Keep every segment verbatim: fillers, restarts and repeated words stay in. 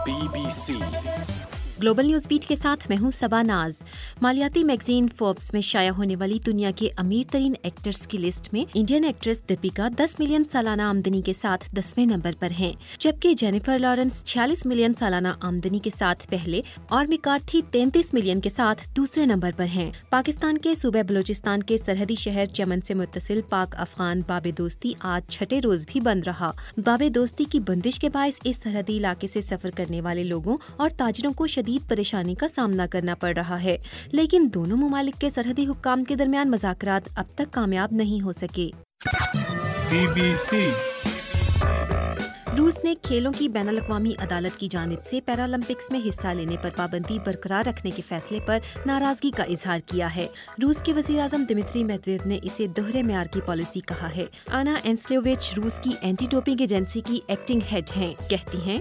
Be B C global news beat کے ساتھ میں ہوں صبا ناز۔ مالیاتی میگزین فوربس میں شائع ہونے والی دنیا کے امیر ترین ایکٹرز کی لسٹ میں انڈین ایکٹریس دیپیکا دس ملین سالانہ آمدنی کے ساتھ دسویں نمبر پر ہیں، جبکہ جینیفر لارنس چھیالیس ملین سالانہ آمدنی کے ساتھ پہلے اور میکارتھی تینتیس ملین کے ساتھ دوسرے نمبر پر ہیں۔ پاکستان کے صوبہ بلوچستان کے سرحدی شہر چمن سے متصل پاک افغان باب دوستی آج چھٹے روز بھی بند رہا۔ باب دوستی کی بندش کے باعث اس سرحدی علاقے سے سفر کرنے والے لوگوں اور تاجروں کو شدید پریشانی کا سامنا کرنا پڑ رہا ہے، لیکن دونوں ممالک کے سرحدی حکام کے درمیان مذاکرات اب تک کامیاب نہیں ہو سکے۔ بی بی سی روس نے کھیلوں کی بین الاقوامی عدالت کی جانب سے پیرالمپکس میں حصہ لینے پر پابندی برقرار رکھنے کے فیصلے پر ناراضگی کا اظہار کیا ہے۔ روس کے وزیر اعظم دمتری میدویو نے اسے دوہرے معیار کی پالیسی کہا ہے۔ آنا اینسلیووچ روس کی اینٹی ڈوپنگ ایجنسی کی ایکٹنگ ہیڈ ہیں، کہتی ہیں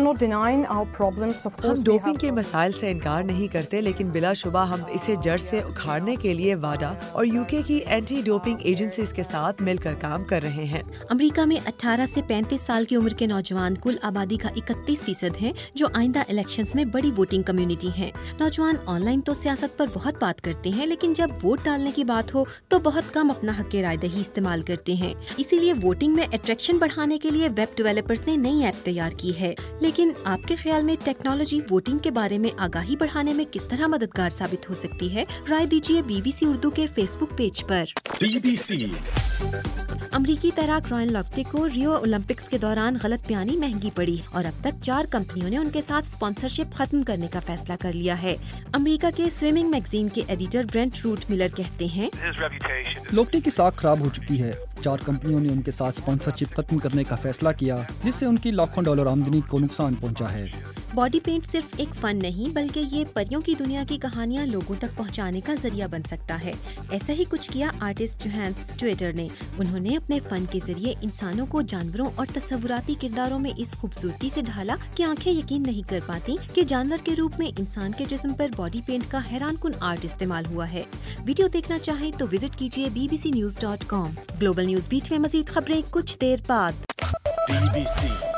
ہم ڈوپنگ کے مسائل سے انکار نہیں کرتے، لیکن بلا شبہ ہم اسے جڑ سے اکھاڑنے کے لیے واڈا اور یو کے کی اینٹی ڈوپنگ ایجنسیز کے ساتھ مل کر کام کر رہے ہیں۔ امریکہ میں اٹھارہ سے پینتیس سال کی عمر کے نوجوان کل آبادی کا اکتیس فیصد ہیں، جو آئندہ الیکشنز میں بڑی ووٹنگ کمیونٹی ہیں۔ نوجوان آن لائن تو سیاست پر بہت بات کرتے ہیں، لیکن جب ووٹ ڈالنے کی بات ہو تو بہت کم اپنا حق رائے دہی استعمال کرتے ہیں۔ اسی لیے ووٹنگ میں اٹریکشن بڑھانے کے لیے ویب ڈیولپرز نے نئی ایپ تیار کی ہے۔ لیکن آپ کے خیال میں ٹیکنالوجی ووٹنگ کے بارے میں آگاہی بڑھانے میں کس طرح مددگار ثابت ہو سکتی ہے؟ رائے دیجیے بی بی سی اردو کے فیس بک پیج پر۔ بی بی سی امریکی تیراک رائن لاکٹے کو ریو اولمپکس کے دوران غلط بیانی مہنگی پڑی اور اب تک چار کمپنیوں نے ان کے ساتھ اسپانسرشپ ختم کرنے کا فیصلہ کر لیا ہے۔ امریکہ کے سوئمنگ میگزین کے ایڈیٹر برینٹ روٹ ملر کہتے ہیں، لاکٹے کی ساکھ خراب ہو چکی ہے۔ چار کمپنیوں نے ان کے ساتھ اسپانسرشپ ختم کرنے کا فیصلہ کیا، جس سے ان کی لاکھوں ڈالر آمدنی کو نقصان پہنچا ہے۔ باڈی پینٹ صرف ایک فن نہیں بلکہ یہ پریوں کی دنیا کی کہانیاں لوگوں تک پہنچانے کا ذریعہ بن سکتا ہے۔ ایسا ہی کچھ کیا آرٹسٹ جوہانس سٹویٹر نے۔ انہوں نے اپنے فن کے ذریعے انسانوں کو جانوروں اور تصوراتی کرداروں میں اس خوبصورتی سے ڈھالا کہ آنکھیں یقین نہیں کر پاتی کہ جانور کے روپ میں انسان کے جسم پر باڈی پینٹ کا حیران کن آرٹ استعمال ہوا ہے۔ ویڈیو دیکھنا چاہیں تو وزٹ کیجیے B B C news dot com. Global news beat میں مزید خبریں کچھ دیر بعد۔ Be B C